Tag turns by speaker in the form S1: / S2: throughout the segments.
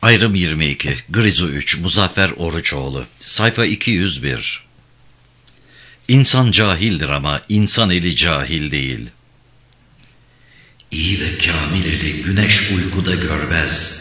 S1: Ayrım 22, Grizu 3, Muzaffer Oruçoğlu, sayfa 201. İnsan cahildir ama insan eli cahil değil. İyi ve kamil eli güneş uykuda görmez.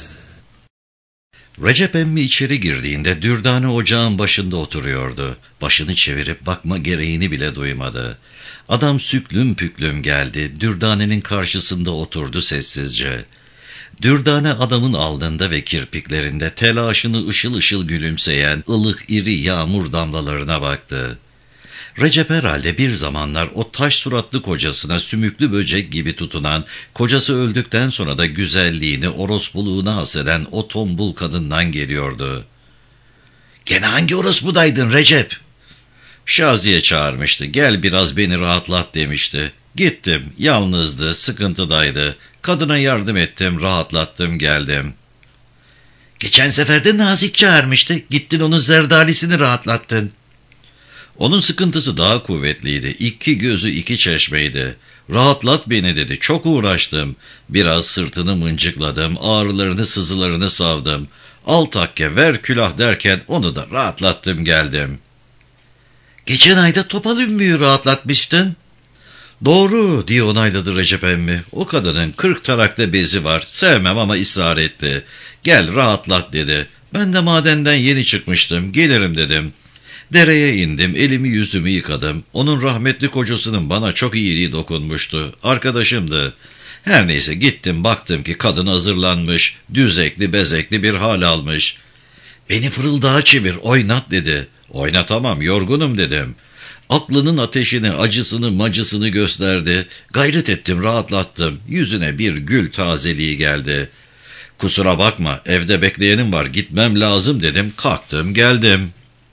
S1: Recep emmi içeri girdiğinde Dürdane ocağın başında oturuyordu. Başını çevirip bakma gereğini bile duymadı. Adam süklüm püklüm geldi, Dürdane'nin karşısında oturdu sessizce. Dürdane adamın alnında ve kirpiklerinde telaşını ışıl ışıl gülümseyen ılık iri yağmur damlalarına baktı. Recep herhalde bir zamanlar o taş suratlı kocasına sümüklü böcek gibi tutunan, kocası öldükten sonra da güzelliğini, orospuluğuna haseden o tombul kadından geliyordu. "Gene hangi orospudaydın Recep?" Şaziye çağırmıştı, "Gel biraz beni rahatlat" demişti. Gittim, yalnızdı, sıkıntıdaydı. Kadına yardım ettim, rahatlattım, geldim. "Geçen seferde Nazik çağırmıştı, gittin onun zerdalisini rahatlattın." Onun sıkıntısı daha kuvvetliydi. 2 gözü 2 çeşmeydi. "Rahatlat beni" dedi. Çok uğraştım. Biraz sırtını mıncıkladım, ağrılarını sızılarını savdım. "Al takke, ver külah" derken onu da rahatlattım, geldim. "Geçen ayda Topal Ümmü'yü rahatlatmıştın." "Doğru" diye onayladı Recep emmi. "O kadının 40 tarakta bezi var. Sevmem ama ısrar etti. Gel rahatlat" dedi. Ben de madenden yeni çıkmıştım. Gelirim dedim. Dereye indim, elimi yüzümü yıkadım. Onun rahmetli kocasının bana çok iyiliği dokunmuştu. Arkadaşımdı. Her neyse gittim, baktım ki kadın hazırlanmış, düzekli bezekli bir hal almış. "Beni fırıldağa çevir, oynat" dedi. "Oynatamam, yorgunum" dedim. Aklının ateşini, acısını, macısını gösterdi. Gayret ettim, rahatlattım. Yüzüne bir gül tazeliği geldi. "Kusura bakma, evde bekleyenim var, gitmem lazım" dedim. Kalktım, geldim.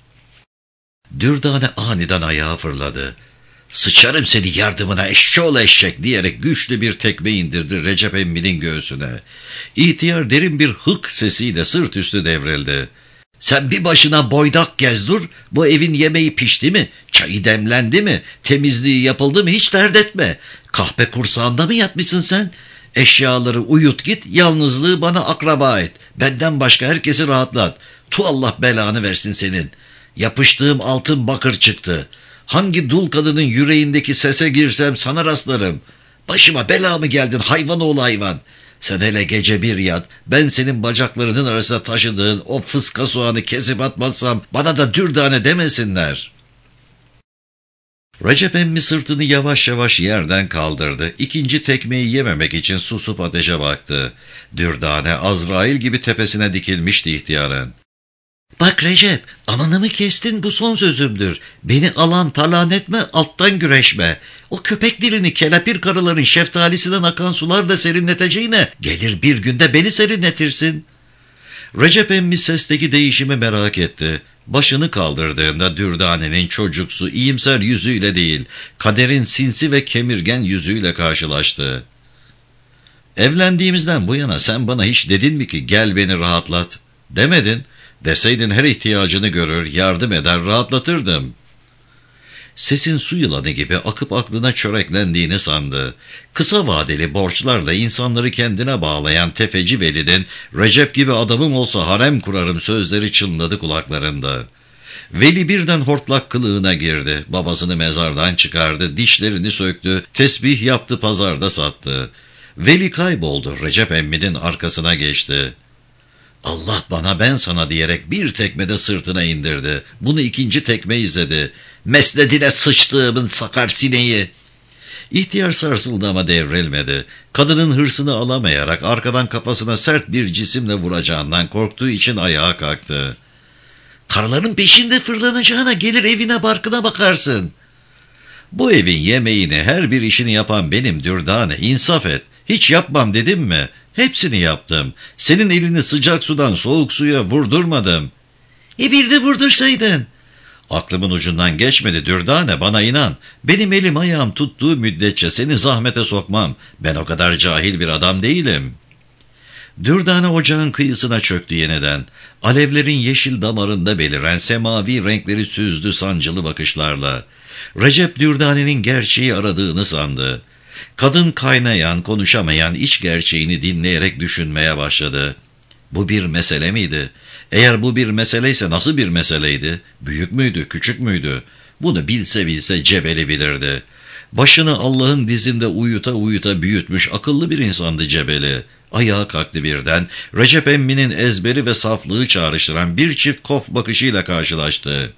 S1: Dürdane aniden ayağa fırladı. "Sıçarım seni yardımına eşşoğlu eşek" diyerek güçlü bir tekme indirdi Recep emminin göğsüne. İhtiyar derin bir hık sesiyle sırt üstü devrildi. "Sen bir başına boydak gez dur, bu evin yemeği pişti mi, çayı demlendi mi, temizliği yapıldı mı hiç dert etme. Kahpe kursağında mı yatmışsın sen? Eşyaları uyut git, yalnızlığı bana akraba et. Benden başka herkesi rahatlat. Allah belanı versin senin. Yapıştığım altın bakır çıktı. Hangi dul kadının yüreğindeki sese girsem sana rastlarım. Başıma bela mı geldin hayvan oğlu hayvan? Sen hele gece bir yat, ben senin bacaklarının arasına taşıdığın o fıska soğanı kesip atmazsam bana da Dürdane demesinler." Recep emmi sırtını yavaş yavaş yerden kaldırdı. İkinci tekmeyi yememek için susup ateşe baktı. Dürdane Azrail gibi tepesine dikilmişti ihtiyarın. "Bak Recep, amanımı kestin, bu son sözümdür. Beni alan talan etme, alttan güreşme. O köpek dilini kelepir karıların şeftalisinden akan sularla serinleteceğine gelir bir günde beni serinletirsin." Recep emmi sesteki değişimi merak etti. Başını kaldırdığında Dürdane'nin çocuksu, iyimser yüzüyle değil, kaderin sinsi ve kemirgen yüzüyle karşılaştı. "Evlendiğimizden bu yana sen bana hiç dedin mi ki gel beni rahatlat? Demedin. Deseydin her ihtiyacını görür, yardım eder, rahatlatırdım." Sesin su yılanı gibi akıp aklına çöreklendiğini sandı. Kısa vadeli borçlarla insanları kendine bağlayan tefeci Veli'nin "Recep gibi adamım olsa harem kurarım" sözleri çınladı kulaklarında. Veli birden hortlak kılığına girdi. Babasını mezardan çıkardı, dişlerini söktü, tesbih yaptı, pazarda sattı. Veli kayboldu, Recep emminin arkasına geçti. "Allah bana ben sana" diyerek bir tekmede sırtına indirdi. Bunu ikinci tekme izledi. "Mesnedine sıçtığımın sakar sineği." İhtiyar sarsıldı ama devrilmedi. Kadının hırsını alamayarak arkadan kafasına sert bir cisimle vuracağından korktuğu için ayağa kalktı. "Karıların peşinde fırlanacağına gelir evine barkına bakarsın." "Bu evin yemeğini, her bir işini yapan benim Dürdane, insaf et. Hiç yapmam dedim mi? Hepsini yaptım. Senin elini sıcak sudan soğuk suya vurdurmadım." Bir de vurdursaydın." "Aklımın ucundan geçmedi Dürdane, bana inan. Benim elim ayağım tuttuğu müddetçe seni zahmete sokmam. Ben o kadar cahil bir adam değilim." Dürdane ocağın kıyısına çöktü yeniden. Alevlerin yeşil damarında beliren semavi renkleri süzdü sancılı bakışlarla. Recep Dürdane'nin gerçeği aradığını sandı. Kadın kaynayan, konuşamayan iç gerçeğini dinleyerek düşünmeye başladı. Bu bir mesele miydi? Eğer bu bir meseleyse nasıl bir meseleydi? Büyük müydü, küçük müydü? Bunu bilse bilse Cebeli bilirdi. Başını Allah'ın dizinde uyuta uyuta büyütmüş akıllı bir insandı Cebeli. Ayağa kalktı birden, Recep emminin ezberi ve saflığı çağrıştıran bir çift kof bakışıyla karşılaştı.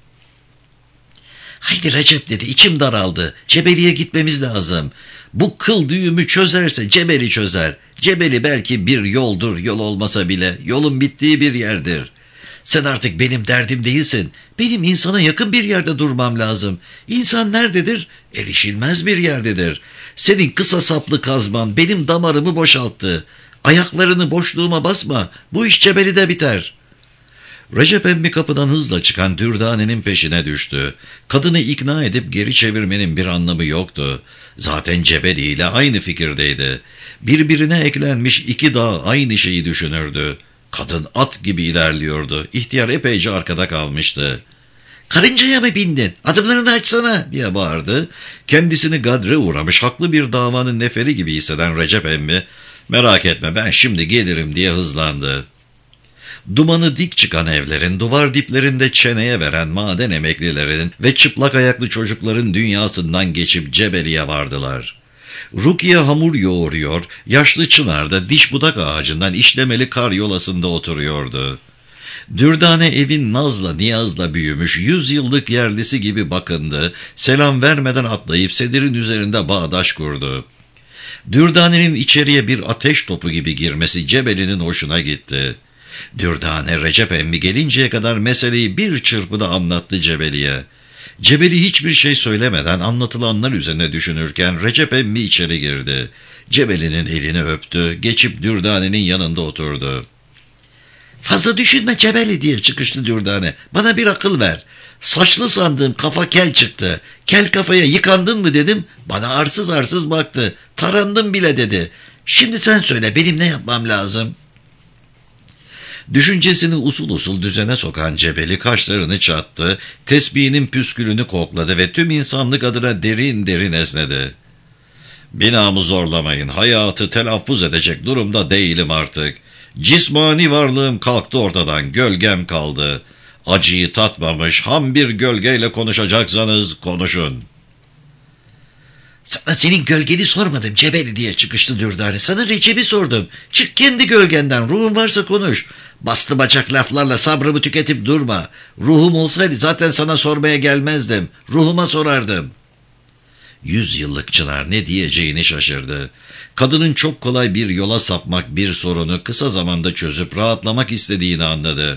S1: "Haydi Recep," dedi, "içim daraldı. Cebeli'ye gitmemiz lazım. Bu kıl düğümü çözerse Cebeli çözer. Cebeli belki bir yoldur, yol olmasa bile yolun bittiği bir yerdir. Sen artık benim derdim değilsin. Benim insana yakın bir yerde durmam lazım. İnsan nerededir? Erişilmez bir yerdedir. Senin kısa saplı kazman benim damarımı boşalttı. Ayaklarını boşluğuma basma. Bu iş Cebeli'de biter." Recep emmi kapıdan hızla çıkan Dürdane'nin peşine düştü. Kadını ikna edip geri çevirmenin bir anlamı yoktu. Zaten Cebeli ile aynı fikirdeydi. Birbirine eklenmiş iki dağ aynı şeyi düşünürdü. Kadın at gibi ilerliyordu. İhtiyar epeyce arkada kalmıştı. "Karıncaya mı bindin? Adımlarını açsana," diye bağırdı. Kendisini gadre uğramış haklı bir davanın neferi gibi hisseden Recep emmi, "Merak etme, ben şimdi gelirim," diye hızlandı. Dumanı dik çıkan evlerin, duvar diplerinde çeneye veren maden emeklilerinin ve çıplak ayaklı çocukların dünyasından geçip Cebeli'ye vardılar. Rukiye hamur yoğuruyor, yaşlı Çınar'da diş budak ağacından işlemeli kar yolasında oturuyordu. Dürdane evin nazla niyazla büyümüş 100 yıllık yerlisi gibi bakındı, selam vermeden atlayıp sedirin üzerinde bağdaş kurdu. Dürdane'nin içeriye bir ateş topu gibi girmesi Cebeli'nin hoşuna gitti. Dürdane Recep emmi gelinceye kadar meseleyi bir çırpıda anlattı Cebeli'ye. Cebeli hiçbir şey söylemeden anlatılanlar üzerine düşünürken Recep emmi içeri girdi. Cebeli'nin elini öptü, geçip Dürdane'nin yanında oturdu. "Fazla düşünme Cebeli," diye çıkıştı Dürdane. "Bana bir akıl ver. Saçlı sandığım kafa kel çıktı. Kel kafaya yıkandın mı dedim. Bana arsız arsız baktı. Tarandım bile dedi. Şimdi sen söyle, benim ne yapmam lazım?" Düşüncesini usul usul düzene sokan Cebeli kaşlarını çattı, tesbihinin püskülünü kokladı ve tüm insanlık adına derin derin esnedi. "Binamı zorlamayın, hayatı telaffuz edecek durumda değilim artık. Cismani varlığım kalktı ortadan, gölgem kaldı. Acıyı tatmamış ham bir gölgeyle konuşacaksanız konuşun." "Sana senin gölgeni sormadım Cebeli," diye çıkıştı Dürdane. "Sana Recep'i sordum. Çık kendi gölgenden, ruhun varsa konuş. Bastı bacak laflarla sabrımı tüketip durma. Ruhum olsaydı zaten sana sormaya gelmezdim. Ruhuma sorardım." 100 yıllık Çınar ne diyeceğini şaşırdı. Kadının çok kolay bir yola sapmak bir sorunu kısa zamanda çözüp rahatlamak istediğini anladı.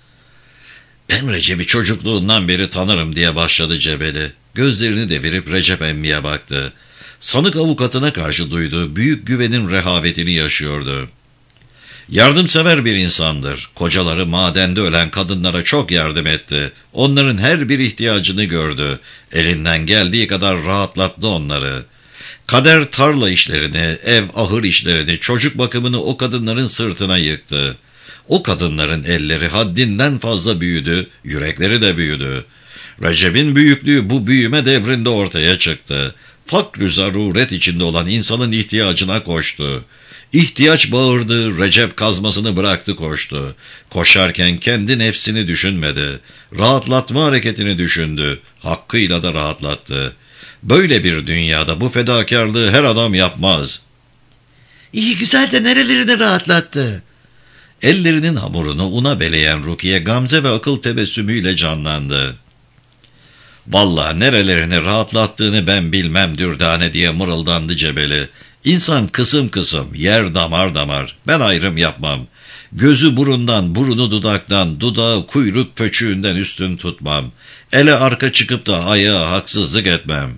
S1: "Ben Recep'i çocukluğundan beri tanırım," diye başladı Cebeli. Gözlerini devirip Recep emmiye baktı. Sanık avukatına karşı duyduğu büyük güvenin rehavetini yaşıyordu. Yardımsever bir insandır. Kocaları madende ölen kadınlara çok yardım etti. Onların her bir ihtiyacını gördü. Elinden geldiği kadar rahatlattı onları. Kader tarla işlerini, ev ahır işlerini, çocuk bakımını o kadınların sırtına yıktı. O kadınların elleri haddinden fazla büyüdü, yürekleri de büyüdü. Recep'in büyüklüğü bu büyüme devrinde ortaya çıktı. Fakr-ı zaruret içinde olan insanın ihtiyacına koştu. İhtiyaç bağırdı, Recep kazmasını bıraktı koştu. Koşarken kendi nefsini düşünmedi. Rahatlatma hareketini düşündü. Hakkıyla da rahatlattı. Böyle bir dünyada bu fedakarlığı her adam yapmaz. "İyi güzel de nerelerini rahatlattı?" Ellerinin hamurunu una beleyen Rukiye gamze ve akıl tebessümüyle canlandı. "Vallahi nerelerini rahatlattığını ben bilmem Dürdane," diye mırıldandı Cebeli. "İnsan kısım kısım, yer damar damar. Ben ayrım yapmam. Gözü burundan, burunu dudaktan, dudağı kuyruk pöçüğünden üstün tutmam. Ele arka çıkıp da ayağa haksızlık etmem."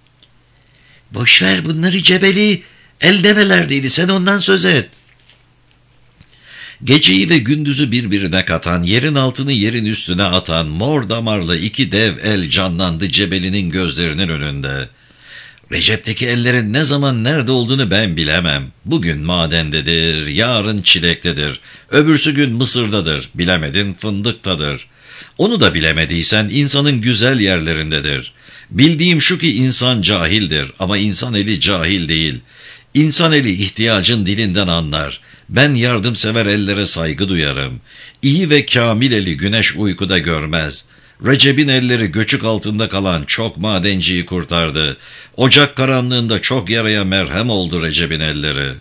S1: "Boş ver bunları Cebeli. El nerelerdeydi, sen ondan söz et." Geceyi ve gündüzü birbirine katan, yerin altını yerin üstüne atan mor damarlı iki dev el canlandı Cebeli'nin gözlerinin önünde. "Recep'teki ellerin ne zaman nerede olduğunu ben bilemem. Bugün madendedir, yarın çilektedir, öbürsü gün Mısır'dadır, bilemedin fındıktadır. Onu da bilemediysen insanın güzel yerlerindedir. Bildiğim şu ki insan cahildir ama insan eli cahil değil. İnsan eli ihtiyacın dilinden anlar. Ben yardımsever ellere saygı duyarım. İyi ve kamil eli güneş uykuda görmez. Recep'in elleri göçük altında kalan çok madenciyi kurtardı. Ocak karanlığında çok yaraya merhem oldu Recep'in elleri.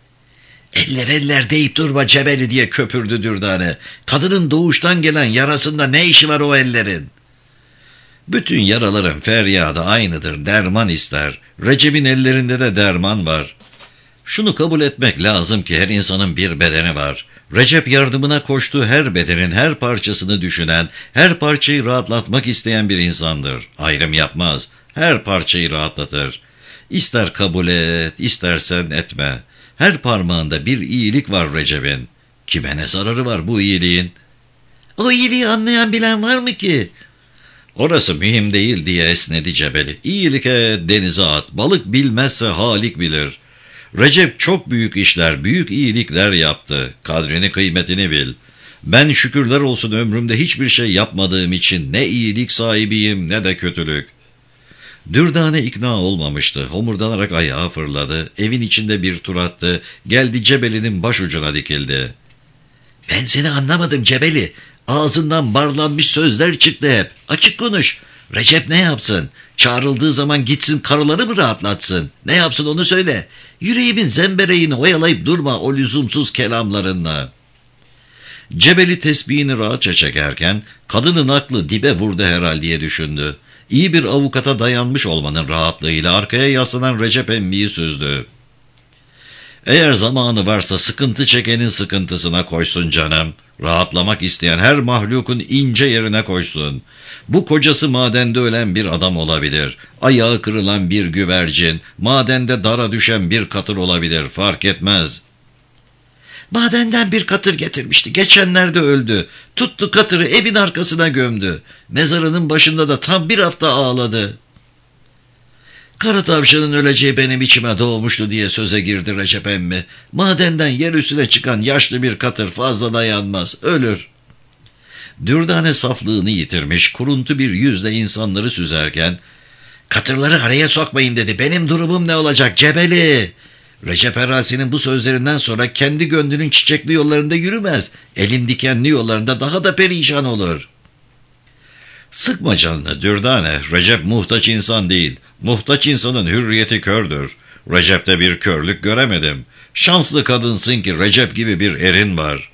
S1: Eller deyip durma Cebeli diye köpürdü Dürdane. Kadının doğuştan gelen yarasında ne işi var o ellerin? Bütün yaraların feryadı aynıdır, derman ister. Recep'in ellerinde de derman var. Şunu kabul etmek lazım ki her insanın bir bedeni var. Recep yardımına koştuğu her bedenin her parçasını düşünen, her parçayı rahatlatmak isteyen bir insandır. Ayrım yapmaz, her parçayı rahatlatır. İster kabul et, istersen etme. Her parmağında bir iyilik var Recep'in. Kime ne zararı var bu iyiliğin? O iyiliği anlayan bilen var mı ki? Orası mühim değil diye esnedi Cebeli. İyilik et, denize at. Balık bilmezse Halik bilir. Recep çok büyük işler, büyük iyilikler yaptı. Kadrini, kıymetini bil. Ben şükürler olsun ömrümde hiçbir şey yapmadığım için ne iyilik sahibiyim ne de kötülük. Dürdane ikna olmamıştı. Homurdanarak ayağa fırladı. Evin içinde bir tur attı. Geldi Cebeli'nin başucuna dikildi. Ben seni anlamadım Cebeli. Ağzından barlanmış sözler çıktı hep. Açık konuş. Recep ne yapsın? Çağrıldığı zaman gitsin karıları mı rahatlatsın? Ne yapsın onu söyle. Yüreğimin zembereğini oyalayıp durma o lüzumsuz kelamlarınla. Cebeli tesbihini rahatça çekerken kadının aklı dibe vurdu herhal diye düşündü. İyi bir avukata dayanmış olmanın rahatlığıyla arkaya yaslanan Recep emmiyi süzdü. Eğer zamanı varsa sıkıntı çekenin sıkıntısına koşsun canım. Rahatlamak isteyen her mahlukun ince yerine koşsun. Bu kocası madende ölen bir adam olabilir. Ayağı kırılan bir güvercin, madende dara düşen bir katır olabilir, fark etmez. Madenden bir katır getirmişti. Geçenlerde öldü. Tuttu katırı evin arkasına gömdü. Mezarının başında da tam bir hafta ağladı. Kara tavşanın öleceği benim içime doğmuştu diye söze girdi Recep emmi. Madenden yer üstüne çıkan yaşlı bir katır fazla dayanmaz, ölür. Dürdane saflığını yitirmiş, kuruntu bir yüzle insanları süzerken, katırları araya sokmayın dedi, benim durumum ne olacak Cebeli? Recep Erasi'nin bu sözlerinden sonra kendi gönlünün çiçekli yollarında yürümez, elin dikenli yollarında daha da perişan olur. Sıkma canını Dürdane, Recep muhtaç insan değil. Muhtaç insanın hürriyeti kördür. Recep'te bir körlük göremedim. Şanslı kadınsın ki Recep gibi bir erin var.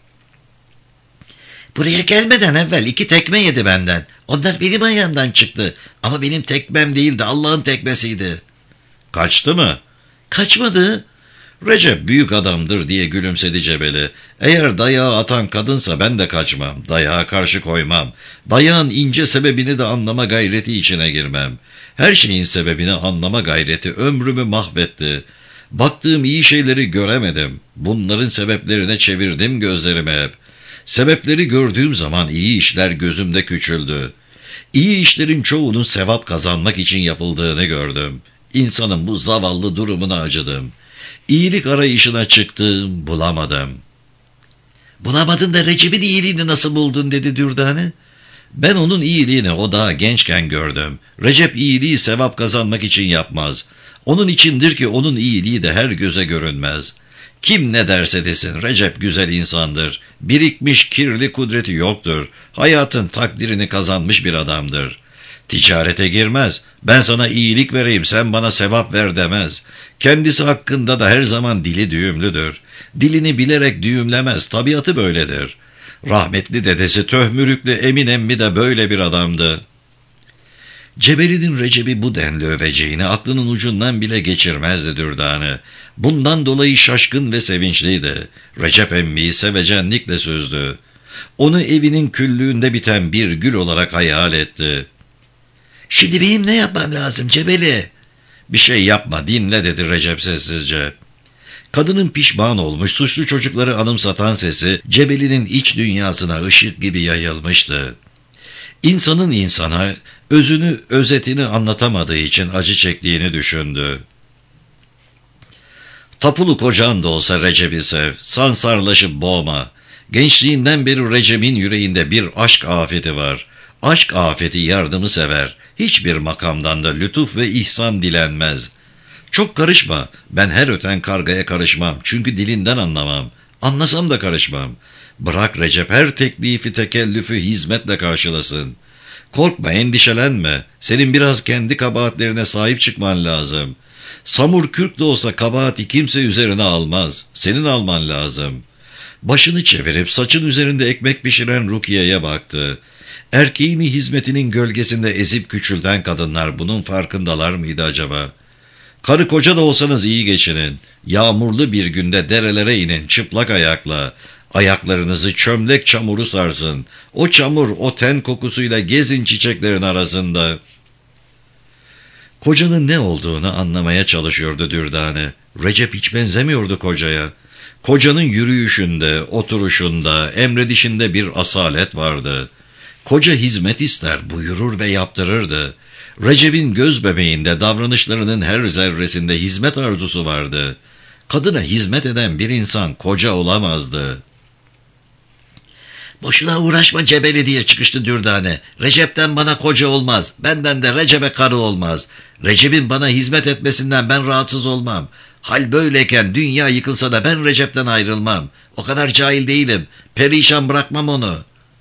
S1: Buraya gelmeden evvel 2 tekme yedi benden. Onlar benim ayağımdan çıktı. Ama benim tekmem değildi, Allah'ın tekmesiydi. Kaçtı mı? Kaçmadı. Recep büyük adamdır diye gülümsedi Cebeli. Eğer dayağı atan kadınsa ben de kaçmam. Dayağa karşı koymam. Dayağın ince sebebini de anlama gayreti içine girmem. Her şeyin sebebini anlama gayreti ömrümü mahvetti. Baktığım iyi şeyleri göremedim. Bunların sebeplerine çevirdim gözlerimi hep. Sebepleri gördüğüm zaman iyi işler gözümde küçüldü. İyi işlerin çoğunun sevap kazanmak için yapıldığını gördüm. İnsanın bu zavallı durumuna acıdım. İyilik arayışına çıktım, bulamadım. Bulamadın da Recep'in iyiliğini nasıl buldun dedi Dürdane. Ben onun iyiliğini o daha gençken gördüm. Recep iyiliği sevap kazanmak için yapmaz. Onun içindir ki onun iyiliği de her göze görünmez. Kim ne derse desin Recep güzel insandır. Birikmiş kirli kudreti yoktur. Hayatın takdirini kazanmış bir adamdır. Ticarete girmez. Ben sana iyilik vereyim, sen bana sevap ver demez. Kendisi hakkında da her zaman dili düğümlüdür. Dilini bilerek düğümlemez, tabiatı böyledir. Rahmetli dedesi Töhmürüklü Emin emmi de böyle bir adamdı. Cebeli'nin Recep'i bu denli öveceğini aklının ucundan bile geçirmezdi Dürdane. Bundan dolayı şaşkın ve sevinçliydi. Recep emmiyi sevecenlikle süzdü. Onu evinin küllüğünde biten bir gül olarak hayal etti. Şimdi benim ne yapmam lazım Cebeli? Bir şey yapma, dinle dedi Recep sessizce. Kadının pişman olmuş, suçlu çocukları anımsatan sesi Cebeli'nin iç dünyasına ışık gibi yayılmıştı. İnsanın insana özünü, özetini anlatamadığı için acı çektiğini düşündü. Tapulu kocan da olsa Recep'i sev, sansarlaşıp boğma. Gençliğinden beri Recep'in yüreğinde bir aşk afeti var. Aşk afeti yardımı sever. Hiçbir makamdan da lütuf ve ihsan dilenmez. Çok karışma, ben her öten kargaya karışmam çünkü dilinden anlamam. Anlasam da karışmam. Bırak Recep her teklifi tekellüfü hizmetle karşılasın. Korkma, endişelenme. Senin biraz kendi kabahatlerine sahip çıkman lazım. Samur kürk de olsa kabahati kimse üzerine almaz. Senin alman lazım. Başını çevirip saçın üzerinde ekmek pişiren Rukiye'ye baktı. Erkeğini hizmetinin gölgesinde ezip küçülten kadınlar bunun farkındalar mıydı acaba? Karı koca da olsanız iyi geçinin. Yağmurlu bir günde derelere inin çıplak ayakla. Ayaklarınızı çömlek çamuru sarsın. O çamur o ten kokusuyla gezin çiçeklerin arasında. Kocanın ne olduğunu anlamaya çalışıyordu Dürdane. Recep hiç benzemiyordu kocaya. Kocanın yürüyüşünde, oturuşunda, emredişinde bir asalet vardı. Koca hizmet ister, buyurur ve yaptırırdı. Recep'in göz bebeğinde, davranışlarının her zerresinde hizmet arzusu vardı. Kadına hizmet eden bir insan koca olamazdı. Boşuna uğraşma Cebeli diye çıkıştı Dürdane. Recep'ten bana koca olmaz, benden de Recep'e karı olmaz. Recep'in bana hizmet etmesinden ben rahatsız olmam. Hal böyleyken dünya yıkılsa da ben Recep'ten ayrılmam. O kadar cahil değilim, perişan bırakmam onu.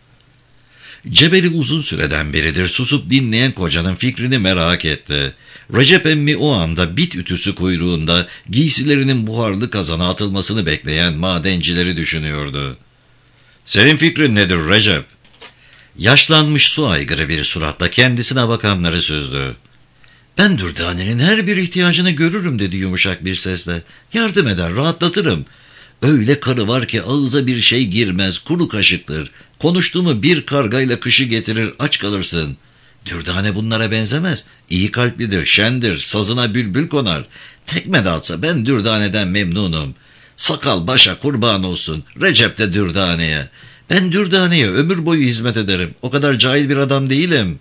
S1: Cebeli uzun süreden beridir susup dinleyen kocanın fikrini merak etti. Recep emmi o anda bit ütüsü kuyruğunda giysilerinin buharlı kazana atılmasını bekleyen madencileri düşünüyordu. ''Senin fikrin nedir Recep?'' Yaşlanmış su aygırı bir suratla kendisine bakanları süzdü. ''Ben Dürdane'nin her bir ihtiyacını görürüm'' dedi yumuşak bir sesle. ''Yardım eder, rahatlatırım. Öyle karı var ki ağıza bir şey girmez, kuru kaşıktır. Konuştuğumu bir kargayla kışı getirir, aç kalırsın. Dürdane bunlara benzemez. İyi kalplidir, şendir, sazına bülbül konar. Tekme de atsa ben Dürdane'den memnunum. Sakal başa kurban olsun, Recep de Dürdane'ye. Ben Dürdane'ye ömür boyu hizmet ederim. O kadar cahil bir adam değilim.''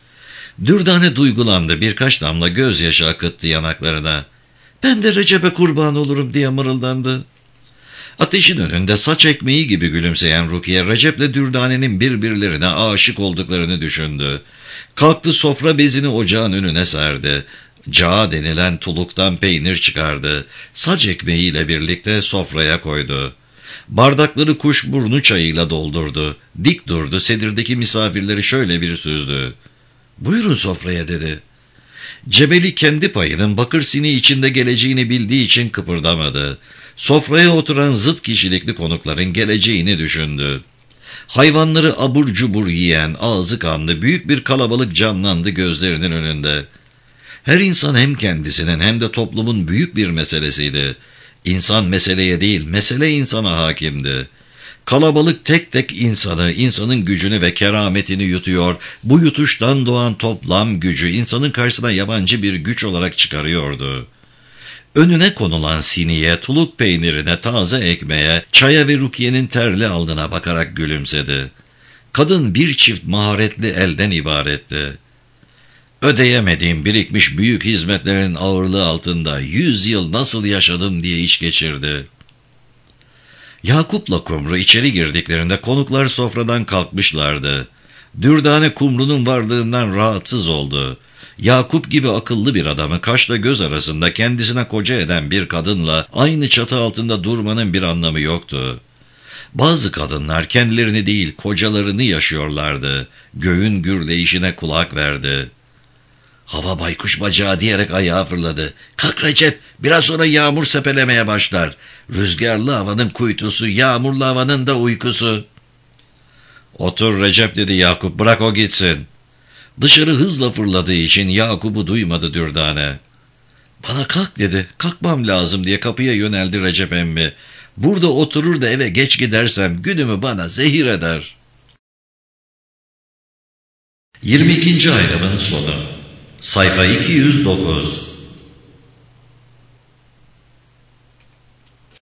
S1: Dürdane duygulandı, birkaç damla gözyaşı akıttı yanaklarına. ''Ben de Recep'e kurban olurum'' diye mırıldandı. Ateşin önünde saç ekmeği gibi gülümseyen Rukiye, Recep'le Dürdane'nin birbirlerine aşık olduklarını düşündü. Kalktı, sofra bezini ocağın önüne serdi. Cağa denilen tuluktan peynir çıkardı. Saç ekmeğiyle birlikte sofraya koydu. Bardakları kuşburnu çayıyla doldurdu. Dik durdu, sedirdeki misafirleri şöyle bir süzdü. ''Buyurun sofraya'' dedi. Cebeli kendi payının bakır sini içinde geleceğini bildiği için kıpırdamadı. Sofraya oturan zıt kişilikli konukların geleceğini düşündü. Hayvanları abur cubur yiyen, ağzı kanlı büyük bir kalabalık canlandı gözlerinin önünde. Her insan hem kendisinin hem de toplumun büyük bir meselesiydi. İnsan meseleye değil, mesele insana hakimdi. Kalabalık tek tek insanı, insanın gücünü ve kerametini yutuyor, bu yutuştan doğan toplam gücü insanın karşısına yabancı bir güç olarak çıkarıyordu. Önüne konulan siniye, tuluk peynirine, taze ekmeğe, çaya ve Rukiye'nin terli alnına bakarak gülümsedi. Kadın bir çift maharetli elden ibaretti. Ödeyemediğim birikmiş büyük hizmetlerin ağırlığı altında 100 yıl nasıl yaşadım diye iç geçirdi. Yakup'la Kumru içeri girdiklerinde konuklar sofradan kalkmışlardı. Dürdane Kumru'nun varlığından rahatsız oldu. Yakup gibi akıllı bir adamı kaşla göz arasında kendisine koca eden bir kadınla aynı çatı altında durmanın bir anlamı yoktu. Bazı kadınlar kendilerini değil kocalarını yaşıyorlardı. Göğün gürleyişine kulak verdi. Hava baykuş bacağı diyerek ayağa fırladı. ''Kalk Recep, biraz sonra yağmur sepelemeye başlar. Rüzgarlı havanın kuytusu, yağmurlu havanın da uykusu.'' ''Otur Recep'' dedi Yakup, ''bırak o gitsin.'' Dışarı hızla fırladığı için Yakup'u duymadı Dürdane. ''Bana kalk'' dedi. ''Kalkmam lazım'' diye kapıya yöneldi Recep emmi. ''Burada oturur da eve geç gidersem günümü bana zehir eder.'' 22. ayrımın sonu. Sayfa 209.